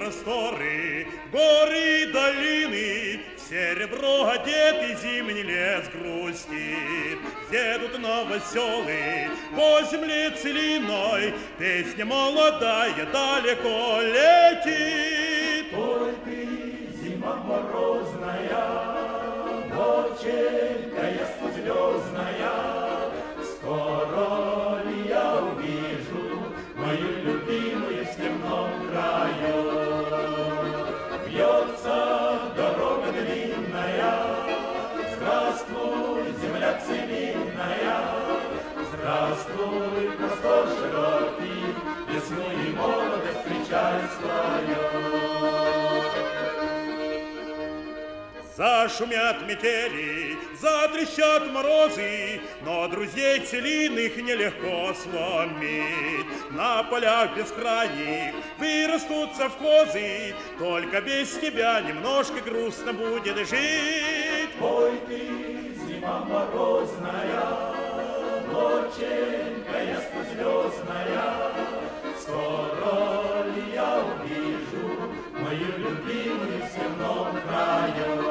просторы, горы и долины, в серебро одетый зимний лес грустит. Едут новоселы по земле целиной, песня молодая далеко летит. Ой, ты, зима морозная, ноченька ясно-звездная, скоро ли я увижу мою любимую в степном краю? Вьется дорога длинная, здравствуй, земля целинная, здравствуй, простор широкий, весну и молодость встречай свою. Зашумят метели, затрещат морозы, но друзей целинных нелегко сломить. На полях бескрайних вырастут совхозы, только без тебя немножко грустно будет жить. Ой, ты, зима морозная, ноченька ясно-звездная, скоро ли я увижу мою любимую в степном краю?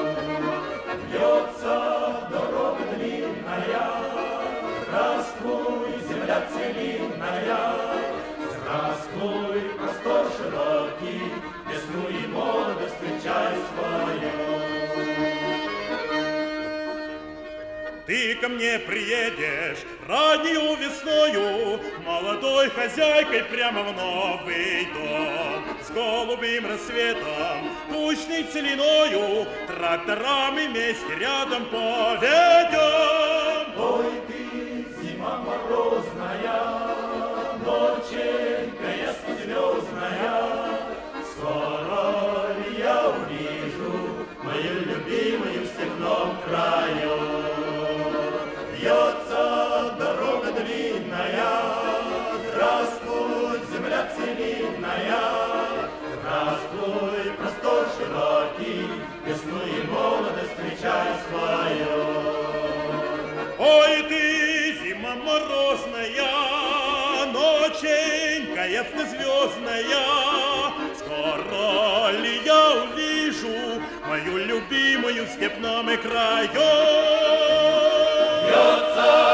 Вьется дорога длинная, здравствуй, земля целинная, здравствуй, простор широкий, весну и молодость встречай свою. Ты ко мне приедешь раннюю весною, молодой хозяйкой прямо в новый дом. С голубым рассветом, тучной целиною, тракторами вместе рядом поведем. Ой, ты, зима морозная, ноченька ясно-звездная, скоро ли я увижу мою любимую в степном краю? Вьется дорога длинная, здравствуй, земля целинная, здравствуй, простор широкий, весну и молодость встречай свою. Ой, ты, зима морозная, ноченька ясно-звездная, скоро ли я увижу мою любимую в степном краю? Бьется